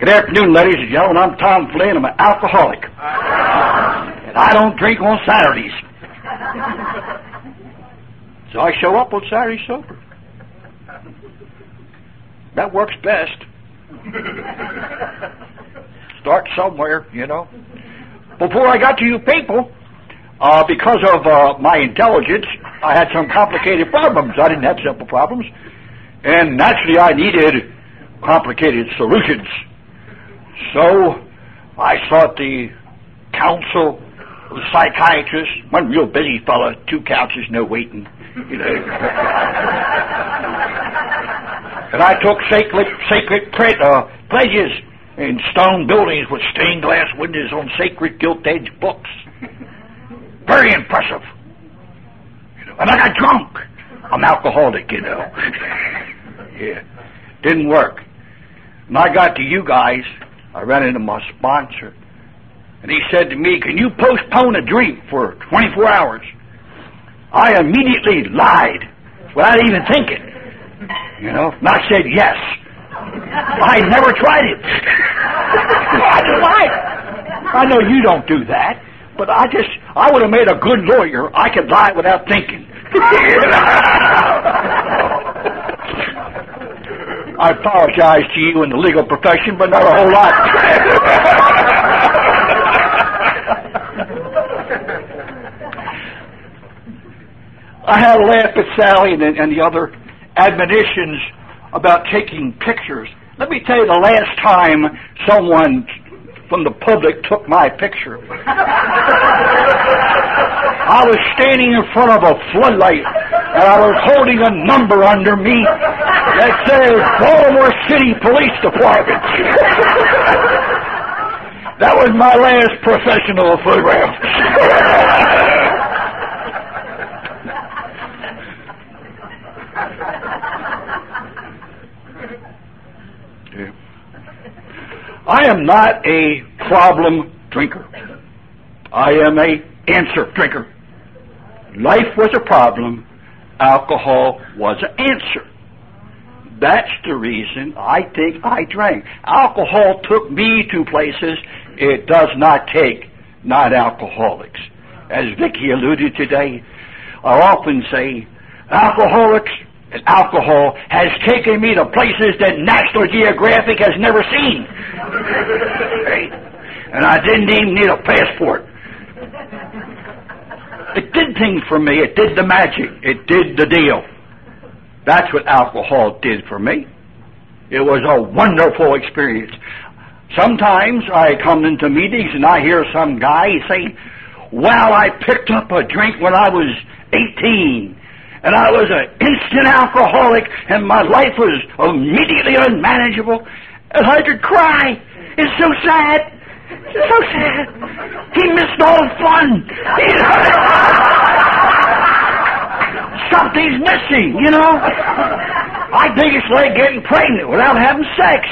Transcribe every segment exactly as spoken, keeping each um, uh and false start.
Good afternoon, ladies and gentlemen. I'm Tom Flynn. I'm an alcoholic. And I don't drink on Saturdays. So I show up on Saturday sober. That works best. Start somewhere, you know. Before I got to you people, uh, because of uh, my intelligence, I had some complicated problems. I didn't have simple problems. And naturally I needed complicated solutions. So I sought the counsel of a psychiatrist, one real busy fella, two couches, no waiting. You know. And I took sacred, sacred pre- uh, pledges in stone buildings with stained glass windows on sacred gilt-edged books. Very impressive. You know. And I got drunk. I'm alcoholic, you know. Yeah. Didn't work. When I got to you guys, I ran into my sponsor, and he said to me, "Can you postpone a drink for twenty-four hours?" I immediately lied without even thinking. You know, and I said yes. I never tried it. I lied. I know you don't do that, but I just, I would have made a good lawyer. I could lie without thinking. I apologize to you in the legal profession, but not a whole lot. I had a laugh at Sally and, and the other admonitions about taking pictures. Let me tell you the last time someone from the public took my picture. I was standing in front of a floodlight, and I was holding a number under me that says Baltimore City Police Department. That was my last professional photograph. I am not a problem drinker. I am a answer drinker. Life was a problem. Alcohol was an answer. That's the reason I think I drank. Alcohol took me to places it does not take non-alcoholics. As Vicki alluded today, I often say, alcoholics and alcohol has taken me to places that National Geographic has never seen. And I didn't even need a passport. It did things for me. It did the magic. It did the deal. That's what alcohol did for me. It was a wonderful experience. Sometimes I come into meetings and I hear some guy say, "Well, I picked up a drink when I was eighteen. And I was an instant alcoholic, and my life was immediately unmanageable." And I could cry. It's so sad. It's so sad. He missed all the fun. Something's missing, you know. I think it's like getting pregnant without having sex.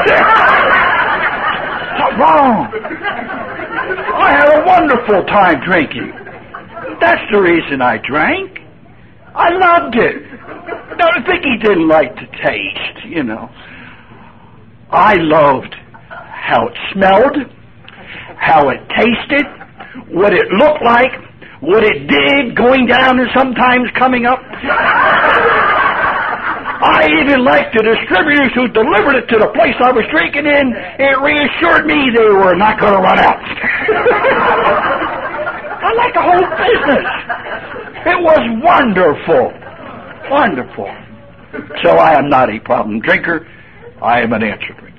What's wrong? I had a wonderful time drinking. That's the reason I drank. I loved it. Don't think he didn't like the taste, you know. I loved how it smelled, how it tasted, what it looked like, what it did going down and sometimes coming up. I even liked the distributors who delivered it to the place I was drinking in. It reassured me they were not going to run out. I liked the whole business. It was wonderful. Wonderful. So I am not a problem drinker. I am an answer drinker.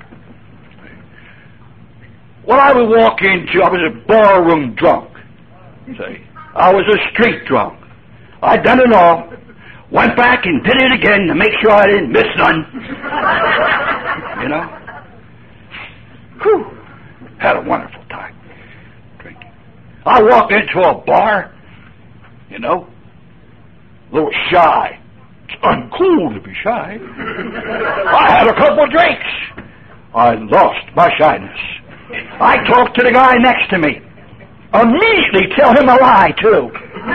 When I would walk into, I was a barroom drunk. See, I was a street drunk. I'd done it all. Went back and did it again to make sure I didn't miss none. You know? Whew. Had a wonderful time drinking. I walked into a bar, you know, a little shy. It's uncool to be shy. I had a couple of drinks. I lost my shyness. I talked to the guy next to me. Immediately tell him a lie, too.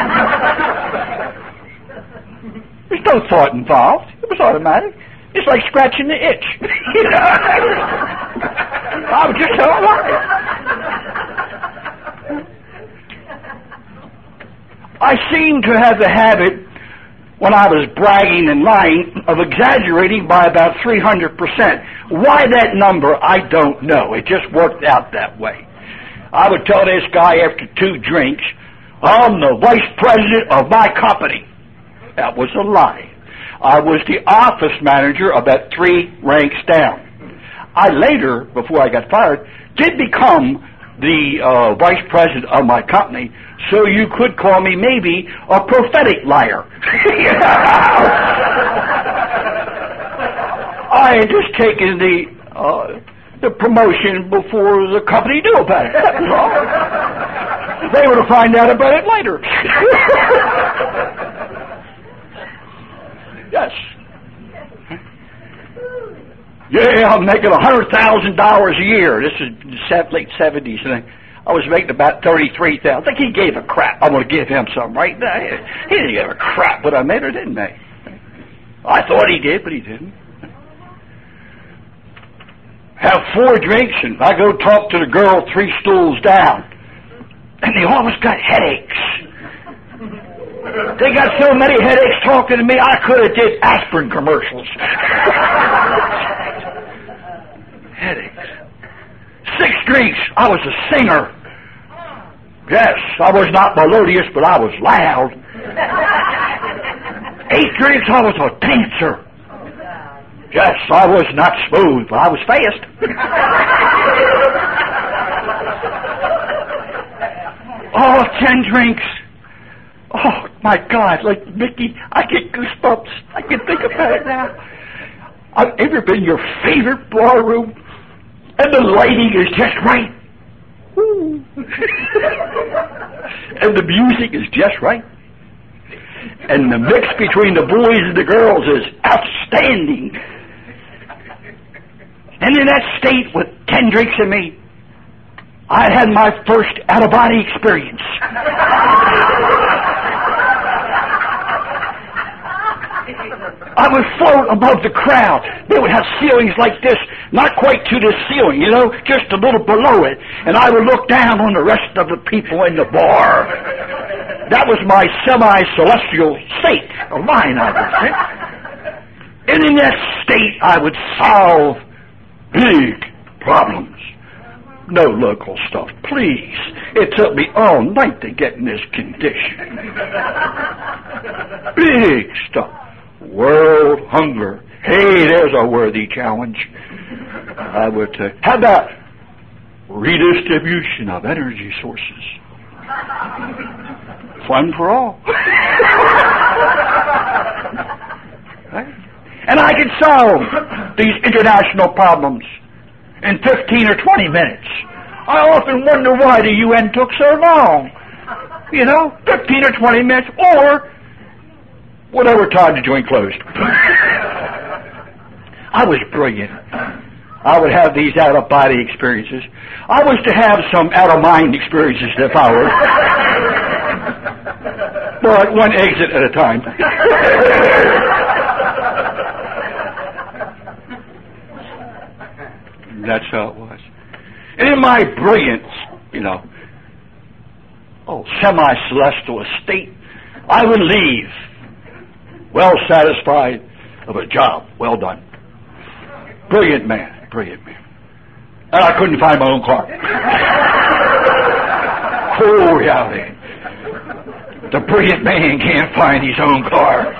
There's no thought involved. It was automatic. It's like scratching the itch. I seem to have the habit, when I was bragging and lying, of exaggerating by about three hundred percent. Why that number, I don't know. It just worked out that way. I would tell this guy after two drinks, I'm the vice president of my company. That was a lie. I was the office manager about three ranks down. I later, before I got fired, did become the uh, vice president of my company, so you could call me maybe a prophetic liar. I had just taken the uh, the promotion before the company knew about it. That was all. They were to find out about it later. Yes. Yeah, I'm making a hundred thousand dollars a year. This is the late seventies, and I was making about thirty-three thousand. I think he gave a crap. I'm going to give him some, right? He didn't give a crap what I made or didn't make. I thought he did, but he didn't. Have four drinks, and I go talk to the girl three stools down, and they always got headaches. They got so many headaches talking to me, I could have did aspirin commercials. Headaches. Six drinks, I was a singer. Yes, I was not melodious, but I was loud. Eight drinks, I was a dancer. Yes, I was not smooth, but I was fast. Oh, ten drinks. Oh, my God, like Mickey, I get goosebumps. I can think about it now. I've ever been in your favorite bar room, and the lighting is just right. And the music is just right. And the mix between the boys and the girls is outstanding. And in that state, with ten drinks in me, I had my first out-of-body experience. I would float above the crowd. They would have ceilings like this, not quite to the ceiling, you know, just a little below it. And I would look down on the rest of the people in the bar. That was my semi-celestial state of mind, I would say. And in that state, I would solve big problems. No local stuff, please. It took me all night to get in this condition. Big stuff. World hunger. Hey, there's a worthy challenge. I would say, how about redistribution of energy sources? Fun for all. Right? And I can solve these international problems in fifteen or twenty minutes. I often wonder why the U N took so long. You know, fifteen or twenty minutes, or whatever time the joint closed. I was brilliant. I would have these out-of-body experiences. I was to have some out-of-mind experiences if I were. But one exit at a time. That's how it was. And in my brilliance, you know, oh, semi-celestial estate, I would leave well satisfied of a job well done. Brilliant man, brilliant man. And I couldn't find my own car. Cool reality. The brilliant man can't find his own car.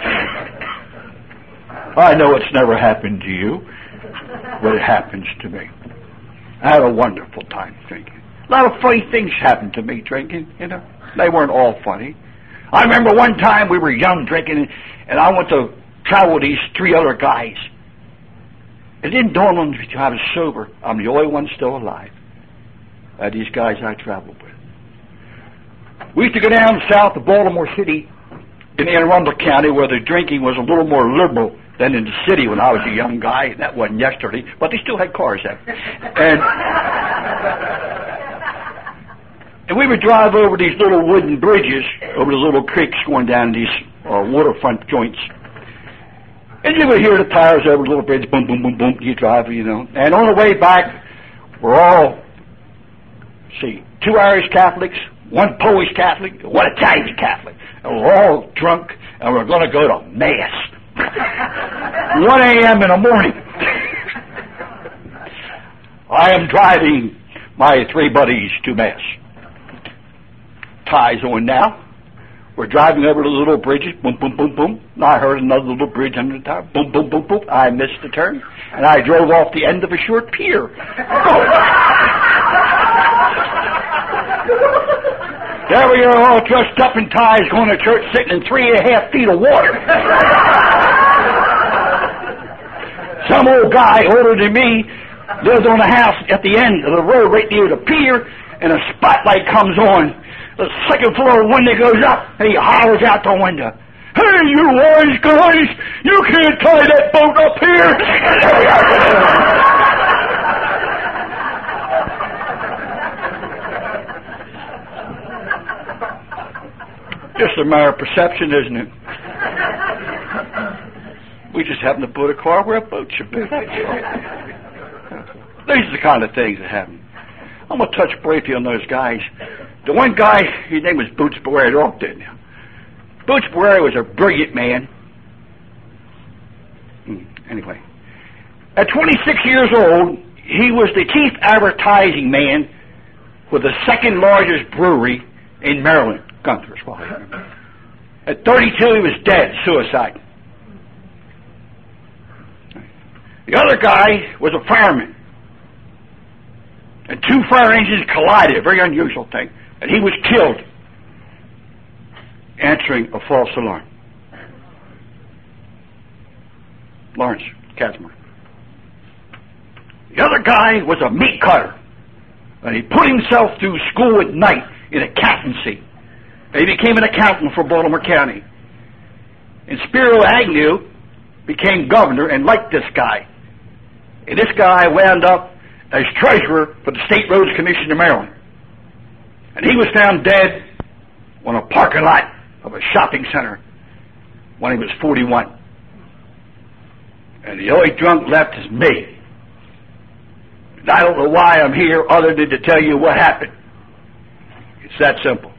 I know it's never happened to you, but it happens to me. I had a wonderful time drinking. A lot of funny things happened to me drinking, you know. They weren't all funny. I remember one time we were young drinking, and I went to travel with these three other guys. It didn't dawn on me until I was sober. I'm the only one still alive. Uh, these guys I traveled with. We used to go down south of Baltimore City in Anne Arundel County, where the drinking was a little more liberal than in the city when I was a young guy. That wasn't yesterday, but they still had cars there. And, and we would drive over these little wooden bridges, over the little creeks going down these uh, waterfront joints. And you would hear the tires over the little bridge, boom, boom, boom, boom, you drive, you know. And on the way back, we're all, see, two Irish Catholics, one Polish Catholic, one Italian Catholic. And we're all drunk, and we're going to go to Mass. one a.m. in the morning. I am driving my three buddies to Mass. Ties on now. We're driving over the little bridges. Boom, boom, boom, boom. And I heard another little bridge under the tower. Boom, boom, boom, boom. I missed the turn, and I drove off the end of a short pier. There we are, all dressed up in ties, going to church, sitting in three and a half feet of water. Some old guy older than me lived on a house at the end of the road right near the pier, and a spotlight comes on. The second floor window goes up, and he hollers out the window, "Hey, you wise guys, you can't tie that boat up here." Just a matter of perception, isn't it? We just happen to put a car where a boat should be. These are the kind of things that happen. I'm going to touch briefly on those guys. The one guy, his name was Boots Barrera. They're all dead now. Boots Barrera was a brilliant man. Anyway, at twenty-six years old, he was the chief advertising man for the second largest brewery in Maryland. Gunther's, well, at thirty-two, he was dead, suicide. The other guy was a fireman. And two fire engines collided, a very unusual thing, and he was killed answering a false alarm. Lawrence Casimir. The other guy was a meat cutter, and he put himself through school at night in accountancy. He became an accountant for Baltimore County. And Spiro Agnew became governor and liked this guy. And this guy wound up as treasurer for the State Roads Commission of Maryland. And he was found dead on a parking lot of a shopping center when he was forty-one. And the only drunk left is me. And I don't know why I'm here other than to tell you what happened. It's that simple.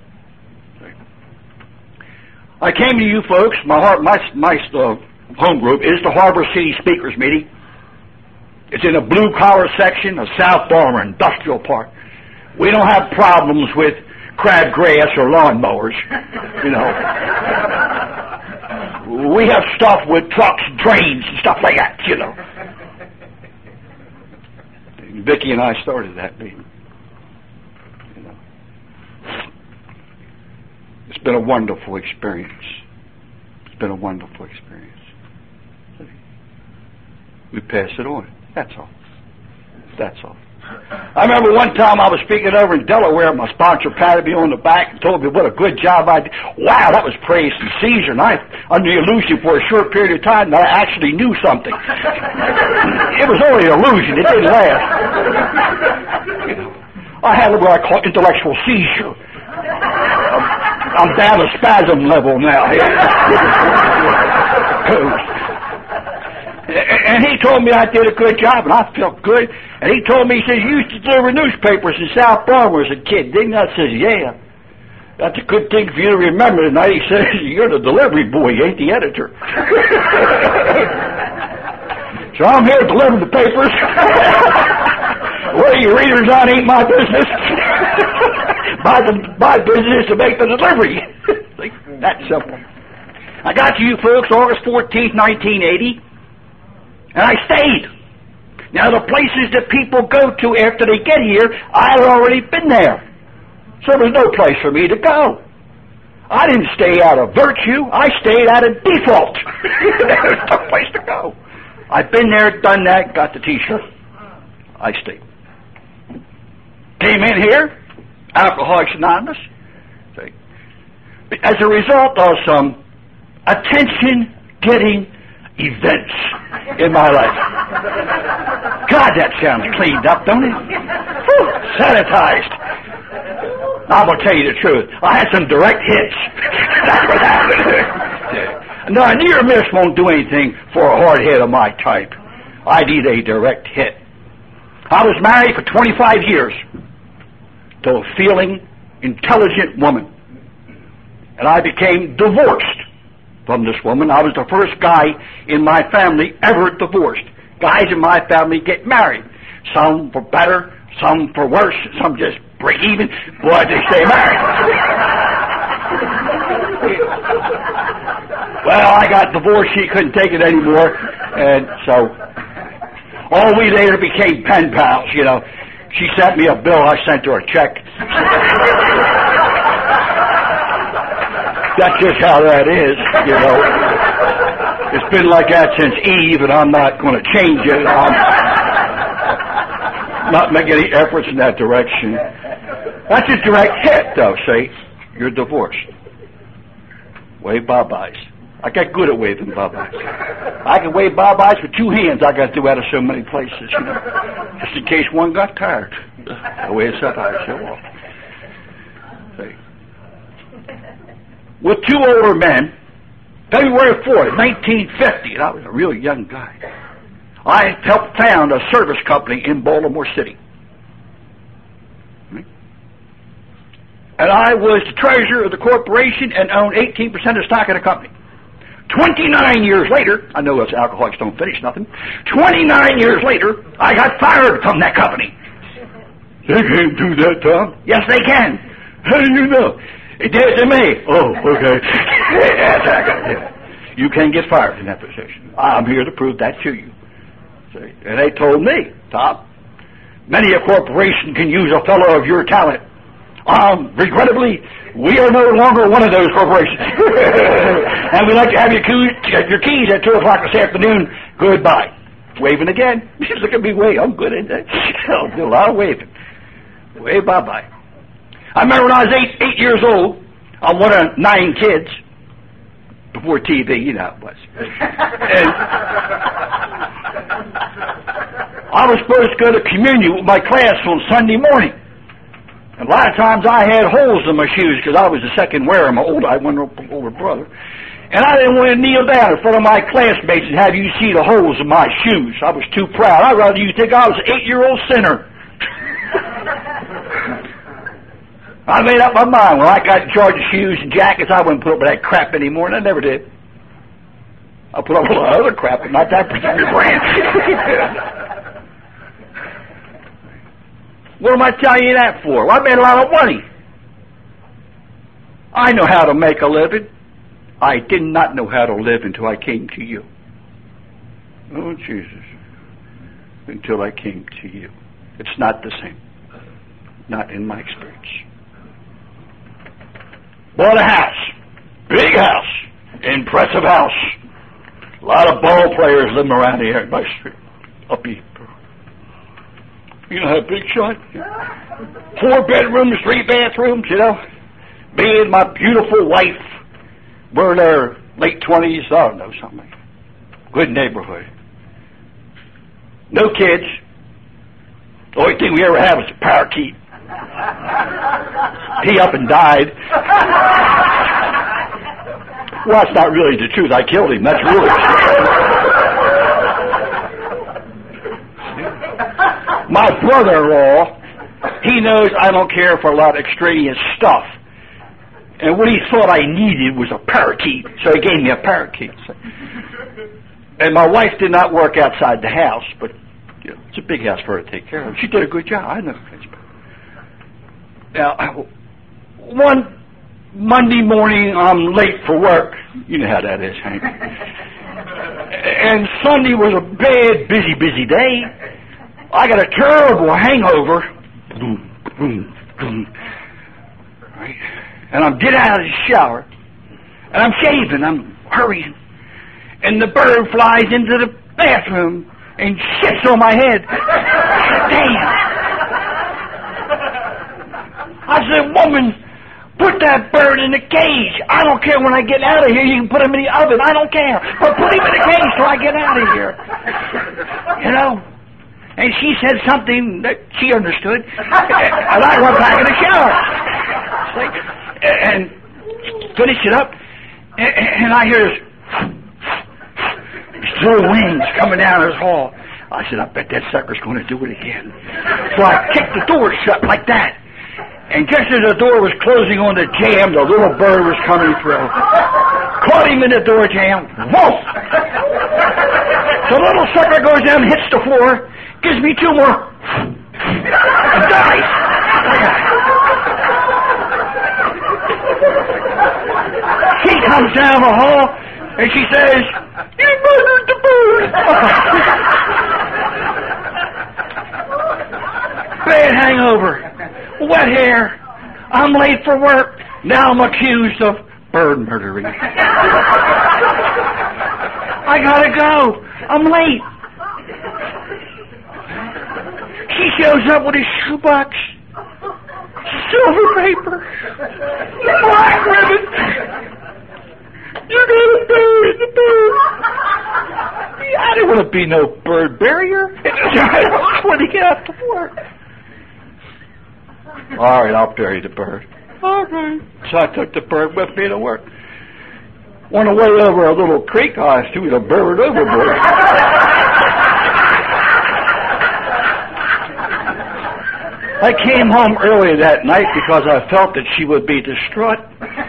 I came to you folks, my heart, my, my uh, home group is the Harbor City Speakers Meeting. It's in a blue-collar section of South Baltimore Industrial Park. We don't have problems with crabgrass or lawnmowers, you know. We have stuff with trucks, drains, and stuff like that, you know. And Vicki and I started that meeting. You know. It's been a wonderful experience. It's been a wonderful experience. We pass it on. That's all. That's all. I remember one time I was speaking over in Delaware, my sponsor patted me on the back and told me what a good job I did. Wow, that was praise and Caesar. And I, under the illusion for a short period of time that I actually knew something. It was only an illusion. It didn't last. You know, I had what I call intellectual seizure. I'm down to spasm level now. And he told me I did a good job, and I felt good. And he told me, he says, you used to deliver newspapers in South Baltimore as a kid, didn't you? I says, yeah. That's a good thing for you to remember tonight. He says, you're the delivery boy, you ain't the editor. So I'm here delivering the papers. Where you readers on ain't my business. my, my business is to make the delivery. That's simple. I got to you folks August fourteenth, nineteen eighty. And I stayed. Now, the places that people go to after they get here, I had already been there. So there was no place for me to go. I didn't stay out of virtue. I stayed out of default. There was no place to go. I've been there, done that, got the T-shirt. I stayed. Came in here, Alcoholics Anonymous. As a result of some attention-getting events in my life. God, that sounds cleaned up, don't it? Whew, sanitized. I'm going to tell you the truth. I had some direct hits. That's what happened. No, a near miss won't do anything for a hard head of my type. I need a direct hit. I was married for twenty-five years to a feeling intelligent woman. And I became divorced from this woman. I was the first guy in my family ever divorced. Guys in my family get married. Some for better, some for worse, some just break even, but they stay married. Well, I got divorced. She couldn't take it anymore. And so, all we later became pen pals, you know. She sent me a bill. I sent her a check. That's just how that is, you know. It's been like that since Eve, and I'm not going to change it. I'm not making any efforts in that direction. That's a direct hit, though, see? You're divorced. Wave bye-byes. I got good at waving bye-byes. I can wave bye-byes with two hands. I got to do that in so many places, you know. Just in case one got tired. I wave bye-byes so well. See? With two older men, February fourth, nineteen fifty, and I was a really young guy, I helped found a service company in Baltimore City. And I was the treasurer of the corporation and owned eighteen percent of the stock of the company. twenty-nine years later, I know us alcoholics don't finish nothing, twenty-nine years later, I got fired from that company. They can't do that, Tom. Yes, they can. How do you know? It did to me. Oh, okay. Yes, I got it. You can get fired in that position. I'm here to prove that to you. See? And they told me, Tom, many a corporation can use a fellow of your talent. Um, regrettably, we are no longer one of those corporations. And we'd like to have your keys, your keys at two o'clock this afternoon. Goodbye. Waving again. Look at me wave. I'm good at that. I'll do a lot of waving. Wave bye-bye. I remember when I was eight, eight years old, I'm one of nine kids, before T V, you know how it was. And I was supposed to go to communion with my class on Sunday morning. And a lot of times I had holes in my shoes because I was the second wearer. My older, I had one older brother. And I didn't want to kneel down in front of my classmates and have you see the holes in my shoes. I was too proud. I'd rather you think I was an eight-year-old sinner. I made up my mind. When I got in charge of shoes and jackets, I wouldn't put up with that crap anymore, and I never did. I put up with a lot of other crap, but not that particular brand. What am I telling you that for? Well, I made a lot of money. I know how to make a living. I did not know how to live until I came to you. Oh, Jesus. Until I came to you. It's not the same. Not in my experience. Bought a house. Big house. Impressive house. A lot of ball players living around here in my street. Up here. You know how big shot? Four bedrooms, three bathrooms, you know. Me and my beautiful wife. We're in our late twenties, I don't know, something. Good neighborhood. No kids. The only thing we ever had was a parakeet. He up and died. Well, that's not really the truth. I killed him. That's really true. My brother-in-law, he knows I don't care for a lot of extraneous stuff. And what he thought I needed was a parakeet, so he gave me a parakeet. And my wife did not work outside the house, but you know, it's a big house for her to take care of. She did a good job. I know. Now, one Monday morning, I'm late for work. You know how that is, Hank. And Sunday was a bad, busy, busy day. I got a terrible hangover. Boom, boom, boom. Right? And I'm getting out of the shower, and I'm shaving, I'm hurrying, and the bird flies into the bathroom and shits on my head. Damn! I said, woman, put that bird in the cage. I don't care when I get out of here. You can put him in the oven. I don't care. But put him in the cage till I get out of here. You know? And she said something that she understood. And I went back in the shower. Like, and finish it up, and, and I hear this, these little wings coming down this hall. I said, I bet that sucker's going to do it again. So I kicked the door shut like that, And just as the door was closing on the jam, the little bird was coming through. Caught him in the door jam. Whoa! The little sucker goes down, hits the floor, gives me two more, and dies. She comes down the hall, and she says, "You murdered the bird." Bad hangover, wet hair, I'm late for work, now I'm accused of bird murdering. I gotta go, I'm late. She shows up with a shoebox, silver paper, black ribbon. You're gonna bury the bird. I didn't want to be no bird barrier. I want to get out to work. All right, I'll bury the bird. All right. So I took the bird with me to work. On the way over a little creek, I threw the bird overboard. I came home early that night because I felt that she would be distraught.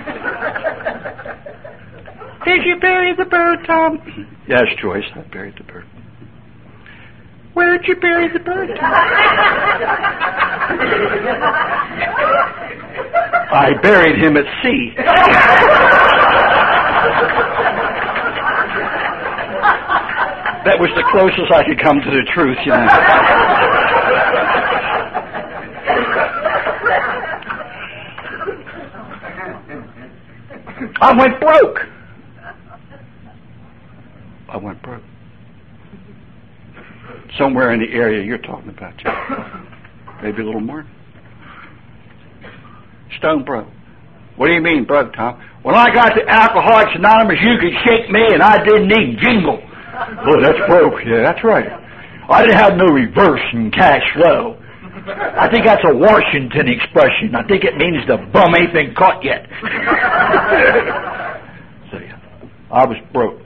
Did you bury the bird, Tom? Yes, Joyce, I buried the bird. Where did you bury the bird, Tom? I buried him at sea. That was the closest I could come to the truth, you know. I went broke. I went broke. Somewhere in the area you're talking about, Jeff. Maybe a little more. Stone broke. What do you mean broke, Tom? When I got to Alcoholics Anonymous, you could shake me and I didn't need jingle. Oh, that's broke. Yeah, that's right. I didn't have no reverse in cash flow. I think that's a Washington expression. I think it means the bum ain't been caught yet. So, yeah, I was broke.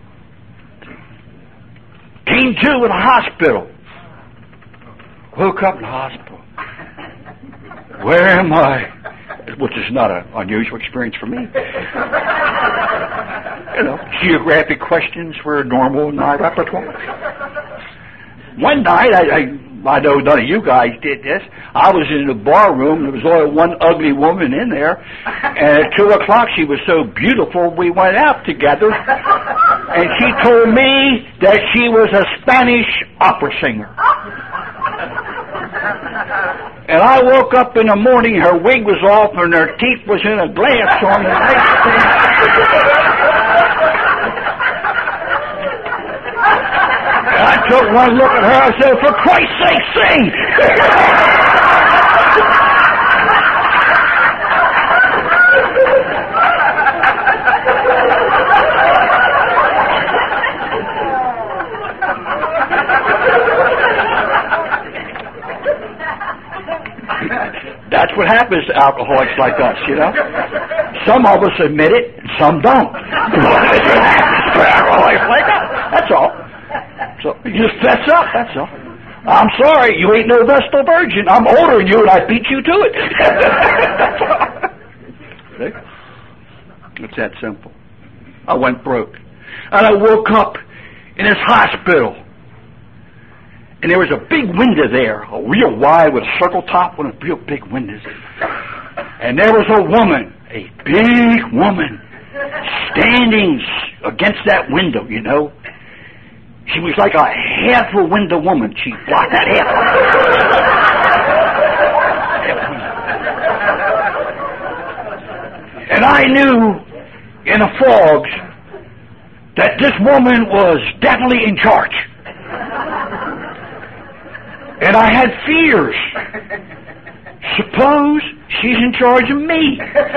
Came to in the hospital. Woke up in the hospital. Where am I? Which is not an unusual experience for me. You know, geographic questions were normal in my repertoire. One night, I, I, I know none of you guys did this. I was in the bar room. There was only one ugly woman in there. And at two o'clock, she was so beautiful, we went out together. And she told me that she was a Spanish opera singer. And I woke up in the morning, her wig was off and her teeth was in a glass on the nightstand. I took one look at her, I said, for Christ's sake, sing! That's what happens to alcoholics like us, you know. Some of us admit it, and some don't. That's what happens to alcoholics like us. That's all. So you just fess up, that's all. I'm sorry, you ain't no Vestal Virgin. I'm older than you, and I beat you to it. That's all. See? It's that simple. I went broke. And I woke up in this hospital. And there was a big window there, a real wide with a circle top, one of the real big windows. And there was a woman, a big woman, standing against that window, you know. She was like a half a window woman. She blocked that half. And I knew in the fogs that this woman was definitely in charge. And I had fears. Suppose she's in charge of me.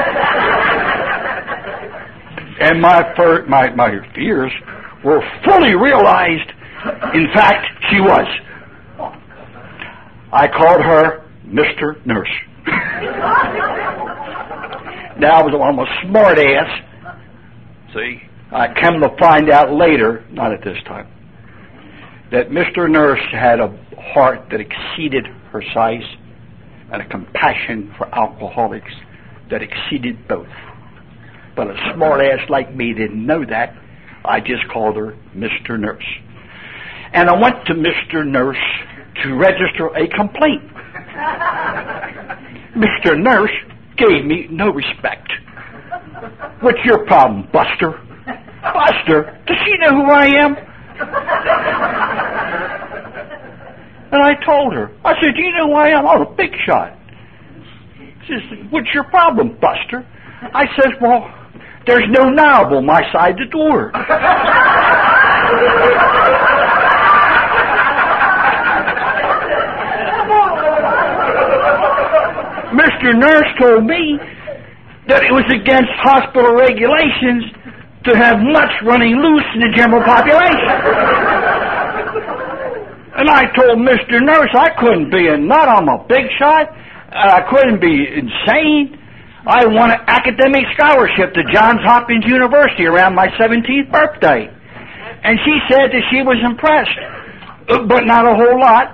And my, fir- my my fears were fully realized. In fact, she was. I called her Mister Nurse. Now, I was I'm a smart ass. See, I come to find out later, not at this time, that Mister Nurse had a heart that exceeded her size. and a compassion for alcoholics that exceeded both. But a smart ass like me didn't know that. I just called her Mister Nurse. And I went to Mister Nurse to register a complaint. Mister Nurse gave me no respect. What's your problem, Buster? Buster? Does she know who I am? And I told her. I said, do you know who I am? I'm a big shot. She said, what's your problem, Buster? I says, well, there's no knob on my side of the door. Mister Nurse told me that it was against hospital regulations to have nuts running loose in the general population. And I told Mister Nurse I couldn't be a nut. I'm a big shot. I couldn't be insane. I won an academic scholarship to Johns Hopkins University around my seventeenth birthday. And she said that she was impressed, but not a whole lot.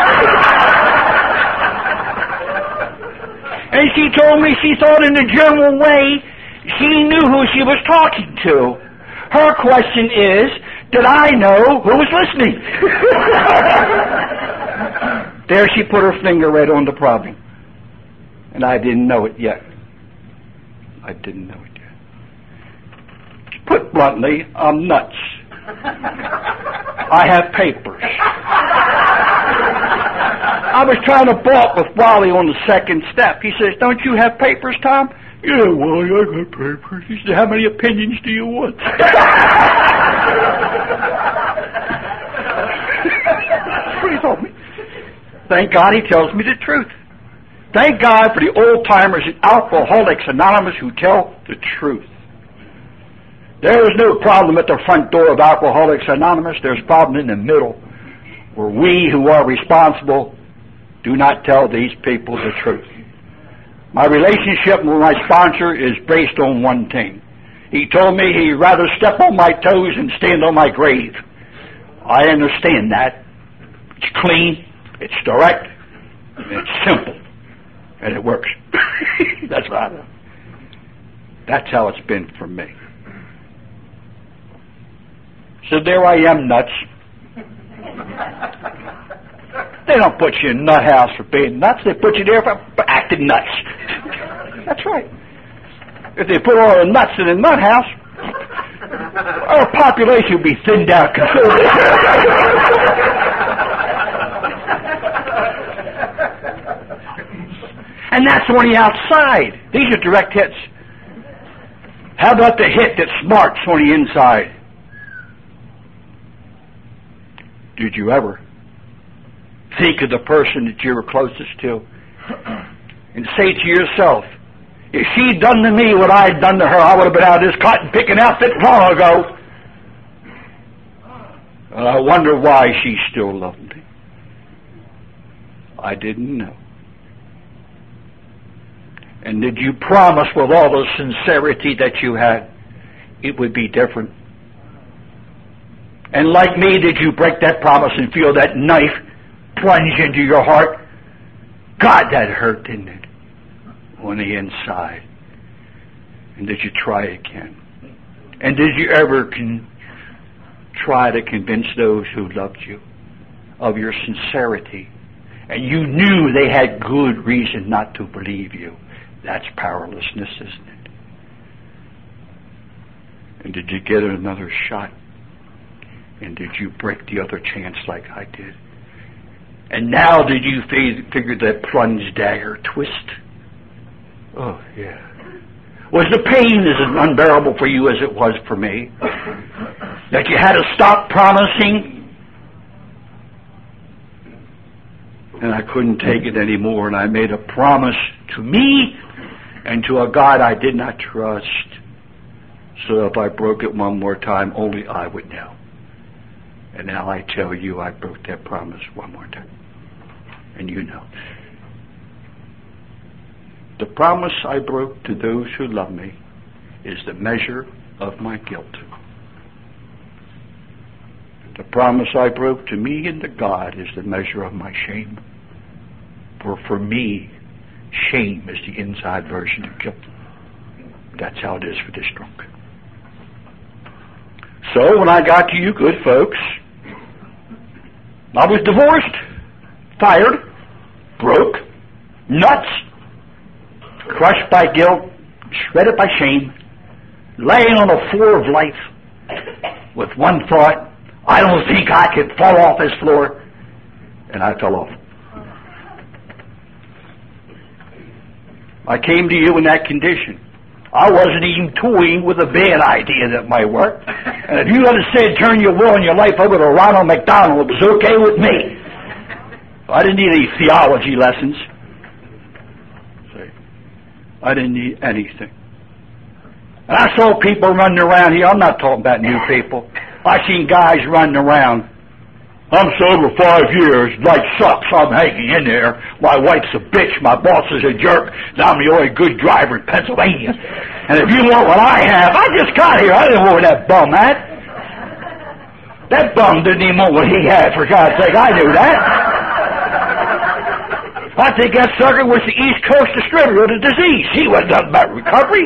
And she told me she thought in a general way she knew who she was talking to. Her question is, did I know who was listening? There she put her finger right on the problem. And I didn't know it yet. I didn't know it yet. Put bluntly, I'm nuts. I have papers. I was trying to balk with Wally on the second step. He says, don't you have papers, Tom? Yeah, Wally, I got papers. He said, how many opinions do you want? That's what he told me. Thank God he tells me the truth. Thank God for the old-timers at Alcoholics Anonymous who tell the truth. There is no problem at the front door of Alcoholics Anonymous. There's a problem in the middle where we who are responsible do not tell these people the truth. My relationship with my sponsor is based on one thing. He told me he'd rather step on my toes and stand on my grave. I understand that. It's clean, it's direct, and it's simple. And it works. That's what I know. That's how it's been for me. So there I am, nuts. They don't put you in nut house for being nuts. They put you there for, for acting nuts. That's right. If they put all the nuts in a nut house, our population would be thinned out considerably. And that's on the outside. These are direct hits. How about the hit that smarts on the inside? Did you ever think of the person that you were closest to and say to yourself, if she'd done to me what I'd done to her, I would have been out of this cotton picking outfit long ago. Well, I wonder why she still loved me. I didn't know. And did you promise with all the sincerity that you had it would be different? And like me, did you break that promise and feel that knife plunge into your heart? God, that hurt, didn't it? On the inside. And did you try again? And did you ever con- try to convince those who loved you of your sincerity? And you knew they had good reason not to believe you. That's powerlessness, isn't it? And did you get another shot? And did you break the other chance like I did? And now did you figure that plunge dagger twist? Oh, yeah. Was the pain as unbearable for you as it was for me? That you had to stop promising? And I couldn't take it anymore, and I made a promise to me and to a God I did not trust. So if I broke it one more time, only I would know. And now I tell you I broke that promise one more time. And you know. The promise I broke to those who love me is the measure of my guilt. The promise I broke to me and to God is the measure of my shame. For for me, Shame is the inside version of guilt. That's how it is for this drunk. So when I got to you good folks, I was divorced, tired, broke, nuts, crushed by guilt, shredded by shame, laying on the floor of life with one thought, I don't think I can fall off this floor. And I fell off. I came to you in that condition. I wasn't even toying with a bad idea that might work. And if you had said turn your will and your life over to Ronald McDonald, it was okay with me. I didn't need any theology lessons. I didn't need anything. And I saw people running around here. I'm not talking about new people. I seen guys running around. I'm sober five years. Life sucks. I'm hanging in there. My wife's a bitch. My boss is a jerk. And I'm the only good driver in Pennsylvania. And if you want what I have, I just got here. I didn't want what that bum had. That bum didn't even want what he had, for God's sake. I knew that. I think that sucker was the East Coast distributor of the disease. He wasn't nothing about recovery.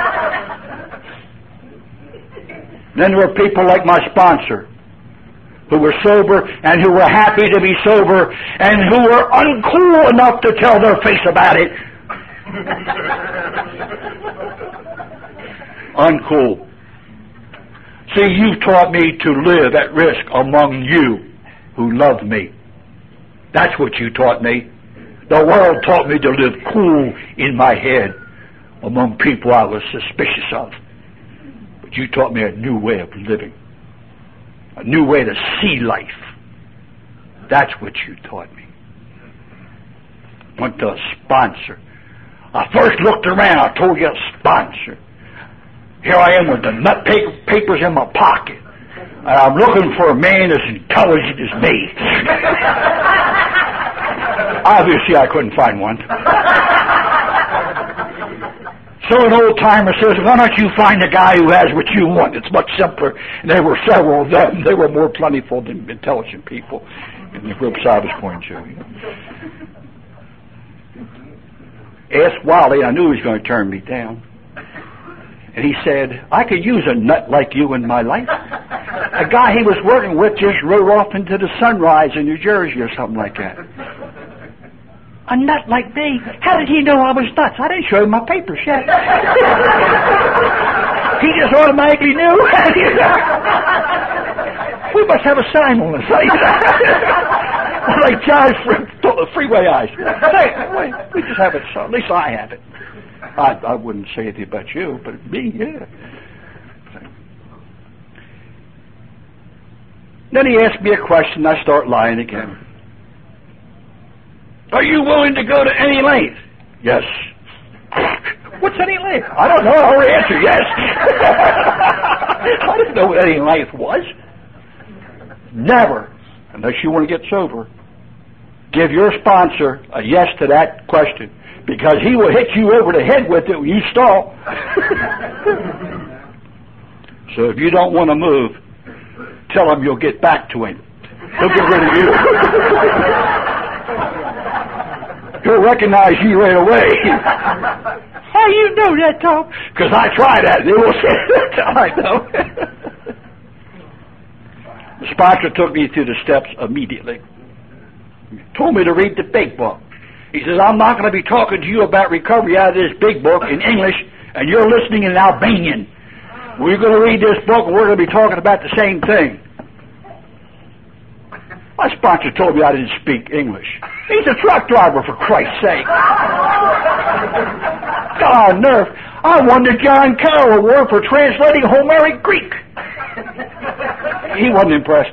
Then there were people like my sponsor, who were sober and who were happy to be sober and who were uncool enough to tell their face about it. Uncool. See, you've taught me to live at risk among you who love me. That's what you taught me. The world taught me to live cool in my head among people I was suspicious of. But you taught me a new way of living. A new way to see life. That's what you taught me. Went to a sponsor. I first looked around. I told you a sponsor. Here I am with the nut papers in my pocket. And I'm looking for a man as intelligent as me. Obviously, I couldn't find one. So an old-timer says, why don't you find a guy who has what you want? It's much simpler. And there were several of them. They were more plentiful than intelligent people in the groups I was going to. Asked Wally, I knew he was going to turn me down. And he said, I could use a nut like you in my life. A guy he was working with just rode off into the sunrise in New Jersey or something like that. A nut like me? How did he know I was nuts? I didn't show him my papers yet. He just automatically knew. We must have a sign on the site. Like John's Freeway Eyes. Hey, we just have it, so at least I have it. I, I wouldn't say anything about you, but me, yeah. Then he asked me a question, and I start lying again. Are you willing to go to any length? Yes. What's any length? I don't know. I'll answer yes. I didn't know what any length was. Never, unless you want to get sober, give your sponsor a yes to that question, because he will hit you over the head with it when you stall. So if you don't want to move, tell him you'll get back to him. He'll get rid of you. He'll recognize you right away. How you know that, Tom? Because I tried that. They will say that. I know. The sponsor took me through the steps immediately. He told me to read the big book. He says, I'm not going to be talking to you about recovery out of this big book in English, and you're listening in Albanian. We're going to read this book, and we're going to be talking about the same thing. My sponsor told me I didn't speak English. He's a truck driver, for Christ's sake. God on earth. I won the John Carroll Award for translating Homeric Greek. He wasn't impressed.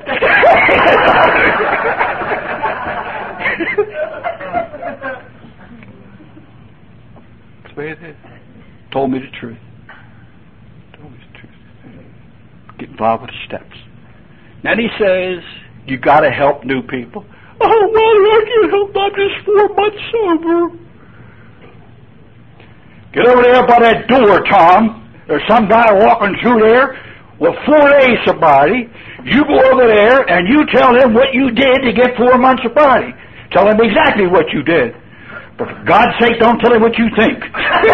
That's the way it is. Told me the truth. Told me the truth. Get involved with the steps. Then he says, you got to help new people. Oh, well, I can't help. I'm just four months sober. Get over there by that door, Tom. There's some guy walking through there with four A sobriety. You go over there and you tell him what you did to get four months sobriety. Tell him exactly what you did. But for God's sake, don't tell him what you think.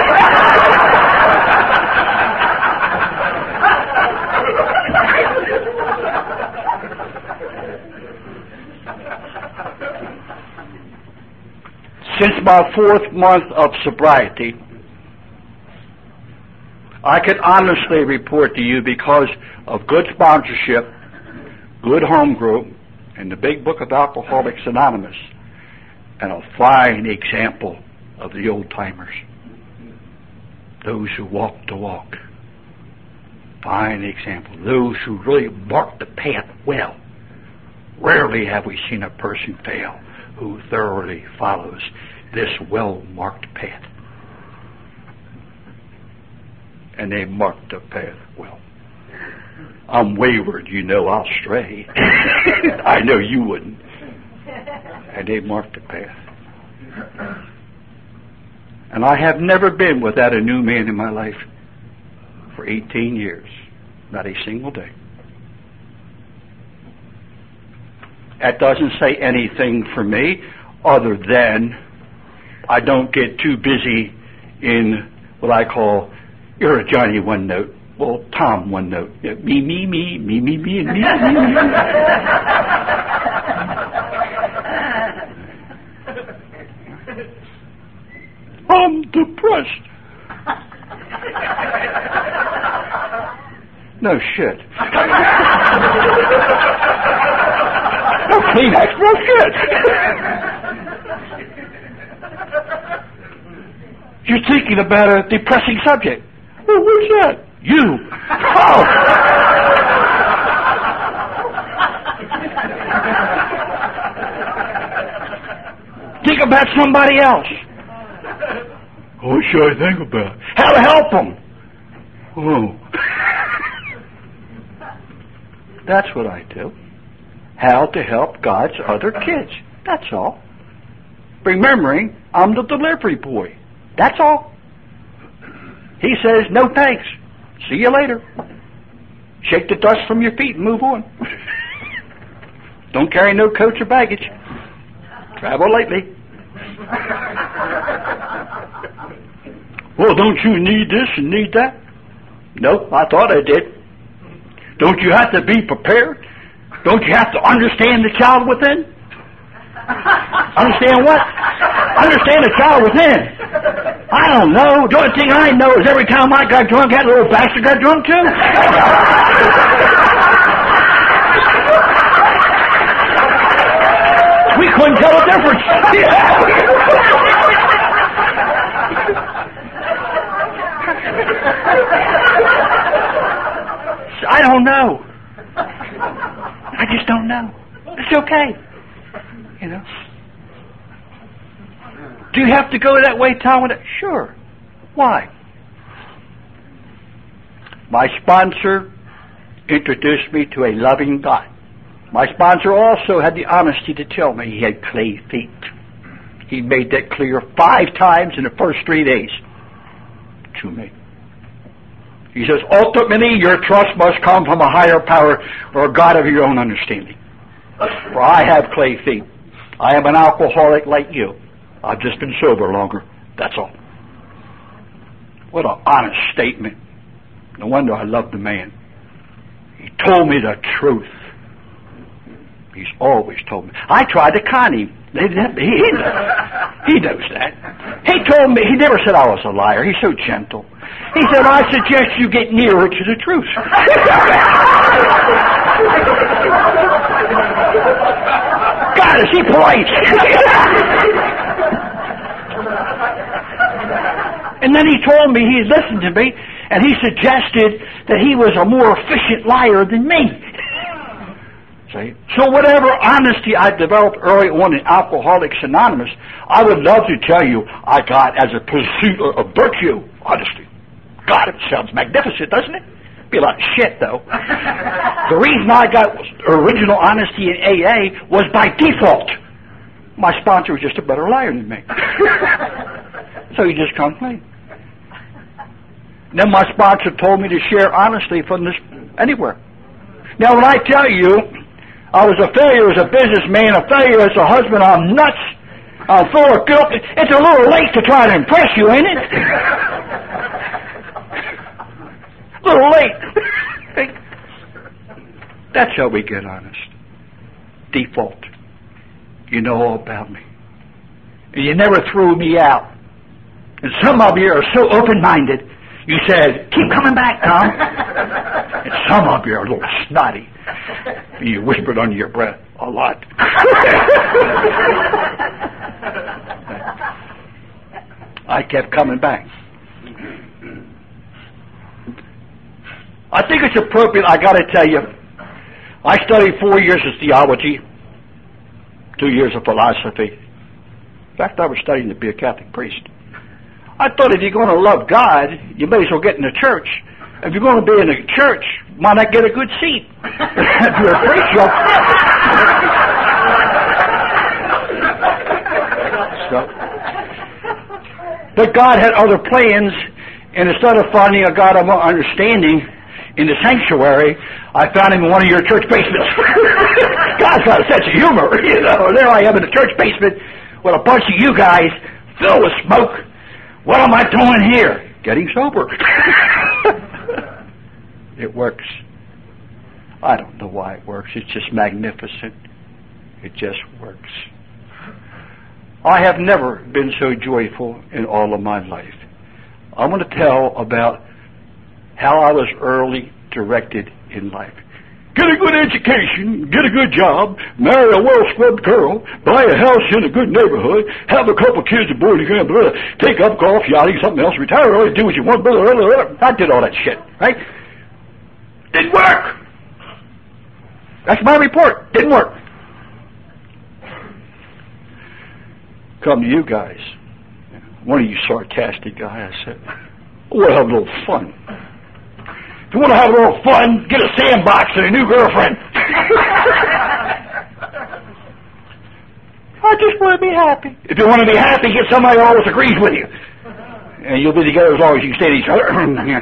Since my fourth month of sobriety, I can honestly report to you, because of good sponsorship, good home group, and the big book of Alcoholics Anonymous, and a fine example of the old-timers, those who walk the walk. Fine example. Those who really mark the path well. Rarely have we seen a person fail who thoroughly follows this well-marked path. And they marked the path well. I'm wayward, you know, I'll stray. I know you wouldn't. And they marked the path. And I have never been without a new man in my life for eighteen years. Not a single day. That doesn't say anything for me other than I don't get too busy in what I call, you're a Johnny one note, well, Tom one note. Me, me, me, me, me, me, and me, me, me. I'm depressed. No shit. No Kleenex, no shit. You're thinking about a depressing subject. Well, who's that? You. Oh. Think about somebody else. What should I think about? How to help them. Oh. That's what I do. How to help God's other kids. That's all. Remembering I'm the delivery boy. That's all. He says, no thanks. See you later. Shake the dust from your feet and move on. Don't carry no coats or baggage. Travel lightly. Well, don't you need this and need that? Nope, I thought I did. Don't you have to be prepared? Don't you have to understand the child within? Understand what? Understand the child within. I don't know. The only thing I know is every time I got drunk, that little bastard got drunk too. We couldn't tell the difference. I don't know. I just don't know. It's okay. You know. Do you have to go that way, Tom? Sure. Why? My sponsor introduced me to a loving God. My sponsor also had the honesty to tell me he had clay feet. He made that clear five times in the first three days to me. He says, ultimately, your trust must come from a higher power or a God of your own understanding. For I have clay feet. I am an alcoholic like you. I've just been sober longer. That's all. What an honest statement. No wonder I love the man. He told me the truth. He's always told me. I tried to con him. He, he, he knows that. He told me, he never said I was a liar. He's so gentle. He said, I suggest you get nearer to the truth. God, is he polite? And then he told me, he listened to me, and he suggested that he was a more efficient liar than me. See? So whatever honesty I developed early on in Alcoholics Anonymous, I would love to tell you I got as a pursuit of virtue, honesty. God, it sounds magnificent, doesn't it? Be a lot of shit, though. The reason I got original honesty in A A was by default. My sponsor was just a better liar than me. So he just come clean. Then my sponsor told me to share honestly from this anywhere. Now, when I tell you I was a failure as a businessman, a failure as a husband, I'm nuts. I'm full of guilt. It's a little late to try to impress you, ain't it? A little late. That's how we get honest. Default. You know all about me. And you never threw me out. And some of you are so open-minded, you said, keep coming back, Tom. And some of you are a little snotty. And you whispered under your breath, a lot. I kept coming back. I think it's appropriate, I got to tell you, I studied four years of theology, two years of philosophy. In fact, I was studying to be a Catholic priest. I thought if you're going to love God, you may as well get in the church. If you're going to be in the church, why not get a good seat? If you're a preacher. So, but God had other plans, and instead of finding a God of more understanding in the sanctuary, I found him in one of your church basements. God's got a sense of humor, you know. There I am in the church basement with a bunch of you guys filled with smoke. What am I doing here? Getting sober. It works. I don't know why it works. It's just magnificent. It just works. I have never been so joyful in all of my life. I want to tell about how I was early directed in life. Get a good education, get a good job, marry a well-scrubbed girl, buy a house in a good neighborhood, have a couple kids aboard again, blah, blah, take up golf, yachting, something else, retire early, do what you want, blah, blah, blah, blah. I did all that shit, right? Didn't work. That's my report. Didn't work. Come to you guys. One of you sarcastic guys said, we'll have a little fun. If you want to have a little fun, get a sandbox and a new girlfriend. I just want to be happy. If you want to be happy, get somebody who always agrees with you. And you'll be together as long as you can stand each other.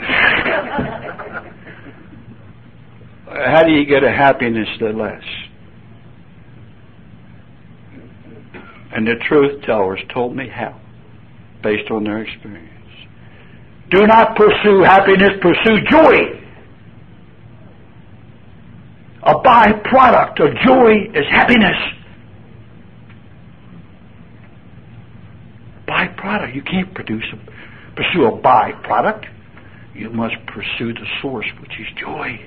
How do you get a happiness that lasts? And the truth tellers told me how, based on their experience. Do not pursue happiness, pursue joy. A byproduct of joy is happiness. Byproduct. You can't produce a, pursue a byproduct. You must pursue the source, which is joy.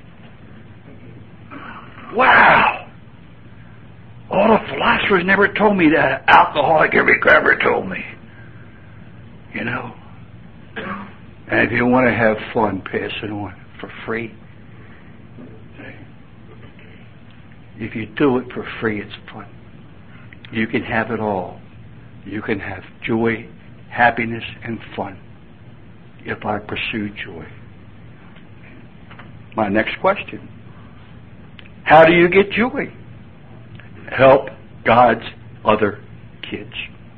Wow! All the philosophers never told me that. Alcoholic every ever told me. You know? And if you want to have fun, pass it on for free. If you do it for free, it's fun. You can have it all. You can have joy, happiness, and fun if I pursue joy. My next question. How do you get joy? Help God's other kids.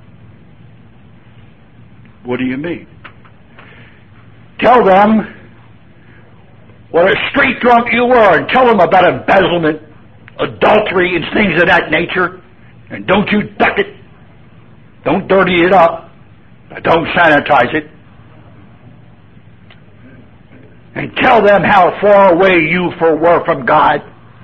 What do you mean? Tell them what a street drunk you were, and tell them about embezzlement, adultery, and things of that nature. And don't you duck it. Don't dirty it up. Don't sanitize it. And tell them how far away you were from God.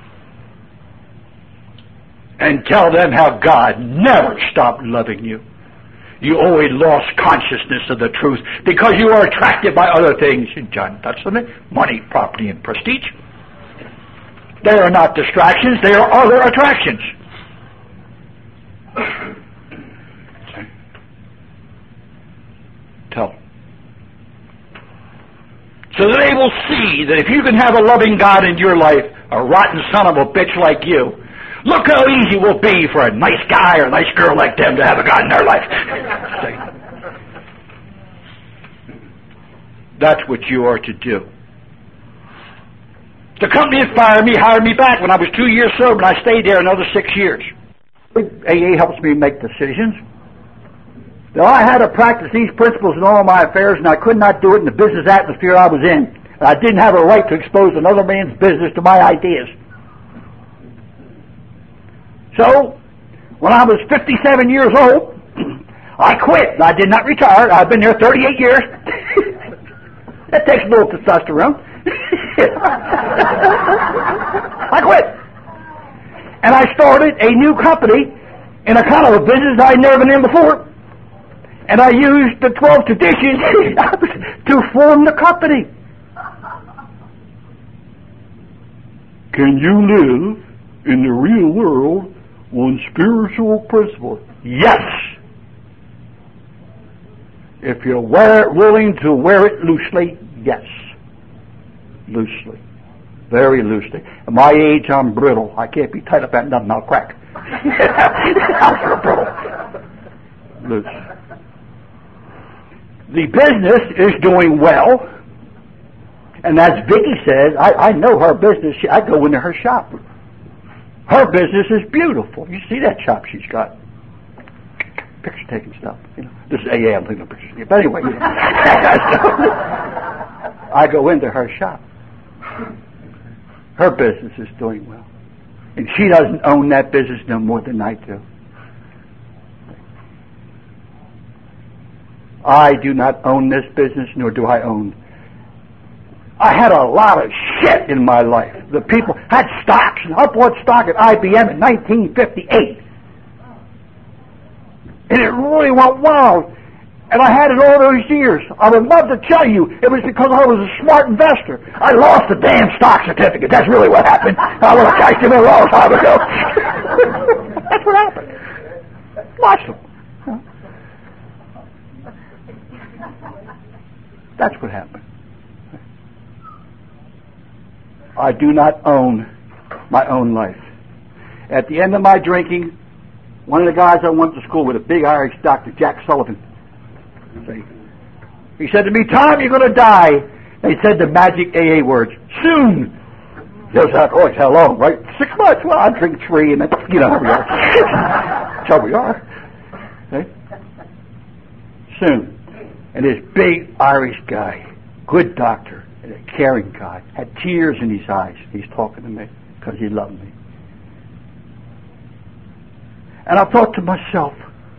And tell them how God never stopped loving you. You always lost consciousness of the truth because you are attracted by other things. And John touched on it. Money, property, and prestige. They are not distractions. They are other attractions. Tell them. So that they will see that if you can have a loving God in your life, a rotten son of a bitch like you, look how easy it will be for a nice guy or a nice girl like them to have a God in their life. That's what you are to do. The company that fired me hired me back when I was two years sober, and I stayed there another six years. A A helps me make decisions. Now, I had to practice these principles in all my affairs, and I could not do it in the business atmosphere I was in. And I didn't have a right to expose another man's business to my ideas. So, when I was fifty-seven years old, I quit. I did not retire. I've been there thirty-eight years. That takes a little testosterone. I quit. And I started a new company in a kind of a business I'd never been in before. And I used the twelve traditions to form the company. Can you live in the real world on spiritual principles? Yes. If you're wear, willing to wear it loosely, yes. Loosely. Very loosely. At my age, I'm brittle. I can't be tight up at nothing. I'll crack. I'm sure brittle. Loose. The business is doing well. And as Vicki says, I, I know her business. She, I go into her shop. Her business is beautiful. You see that shop she's got. Picture taking stuff. You know, this is A A. I'm taking a picture. But anyway, you know. I go into her shop. Her business is doing well. And she doesn't own that business no more than I do. I do not own this business, nor do I own. I had a lot of shit in my life. The people had stocks, and I bought stock at I B M in nineteen fifty-eight. And it really went wild. And I had it all those years. I would love to tell you it was because I was a smart investor. I lost the damn stock certificate. That's really what happened. I would have cashed them in a long time ago. That's what happened. Lost them. That's what happened. I do not own my own life. At the end of my drinking, one of the guys I went to school with, a big Irish doctor, Jack Sullivan, he said to me, Tom, you're going to die. They said the magic A A words, soon. He was like, oh, how long, right? Six months. Well, I drink three, and then, you know, here we are. That's how we are. Okay? Soon. And this big Irish guy, good doctor, and a caring guy, had tears in his eyes. He's talking to me because he loved me. And I thought to myself,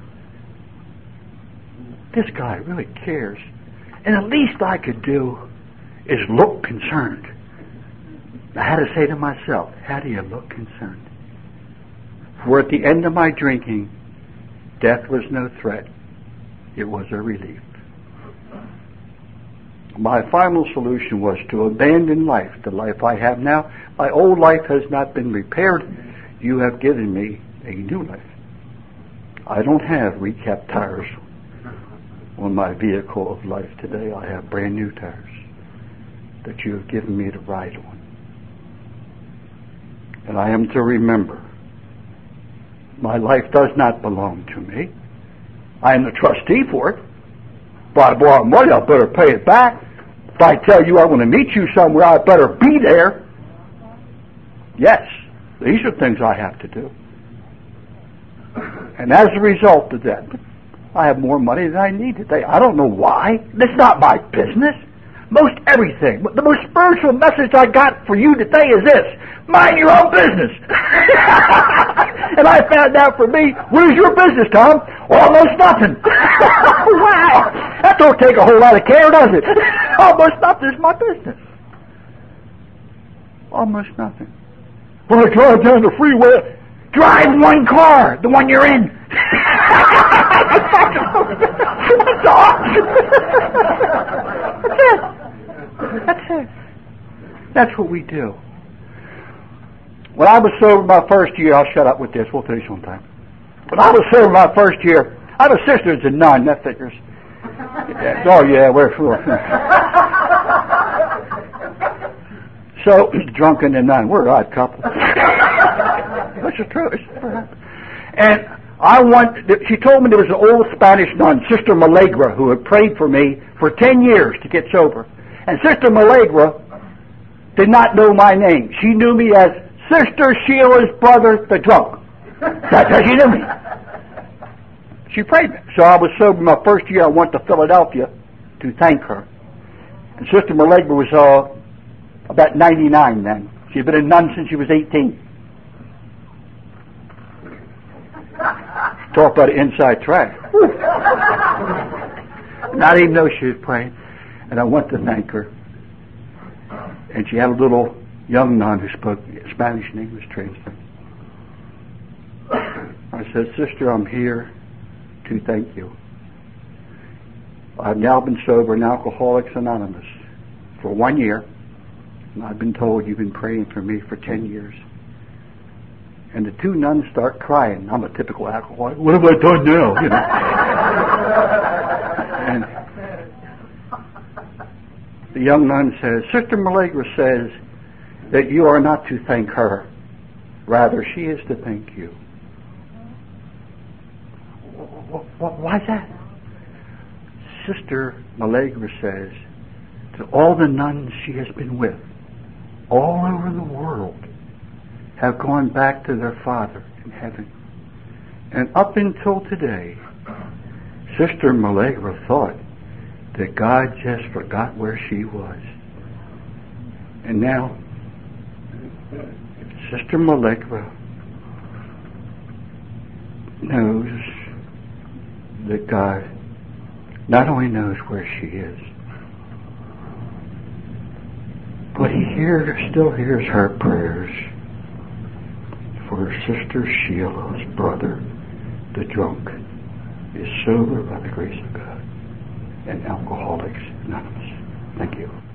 this guy really cares. And the least I could do is look concerned. I had to say to myself, how do you look concerned? For at the end of my drinking, death was no threat. It was a relief. My final solution was to abandon life, the life I have now. My old life has not been repaired. You have given me a new life. I don't have recap tires on my vehicle of life today. I have brand new tires that you have given me to ride on. And I am to remember, my life does not belong to me. I am the trustee for it. If I borrow money, I better pay it back. If I tell you I want to meet you somewhere, I better be there. Yes, these are things I have to do. And as a result of that, I have more money than I need today. I don't know why. That's not my business. Most everything. But the most spiritual message I got for you today is this. Mind your own business. And I found out for me, what is your business, Tom? Almost nothing. Wow. That don't take a whole lot of care, does it? Almost nothing is my business. Almost nothing. When I drive down the freeway, drive one car, the one you're in. That's all. That's it. That's it. That's what we do. When I was sober my first year, I'll shut up with this, we'll finish one time. When I was sober my first year, I have a sister that's a nun, that figures. Yeah, oh yeah, we're so drunken and nun, we're an odd couple. That's the truth. And I want, she told me there was an old Spanish nun, Sister Malegra, who had prayed for me for ten years to get sober. And Sister Malegra did not know my name. She knew me as Sister Sheila's brother, the drunk. That's how she knew me. She prayed me. So I was sober my first year. I went to Philadelphia to thank her. And Sister Malegra was uh, about ninety-nine then. She'd been a nun since she was eighteen. Talk about an inside track. Not even know she was praying. And I went to thank her. And she had a little young nun who spoke Spanish and English translation. I said, "Sister, I'm here to thank you. I've now been sober in Alcoholics Anonymous for one year. And I've been told you've been praying for me for ten years. And the two nuns start crying. I'm a typical alcoholic. What have I done now? You know. And the young nun says, Sister Malegra says that you are not to thank her. Rather, she is to thank you. Why's that? Sister Malegra says to all the nuns she has been with, all over the world, have gone back to their Father in heaven. And up until today, Sister Malegra thought that God just forgot where she was. And now, Sister Malegra knows that God not only knows where she is, but He hears, still hears her prayers for her sister Sheila's brother, the drunk, is sober by the grace of God, and Alcoholics Anonymous. Thank you.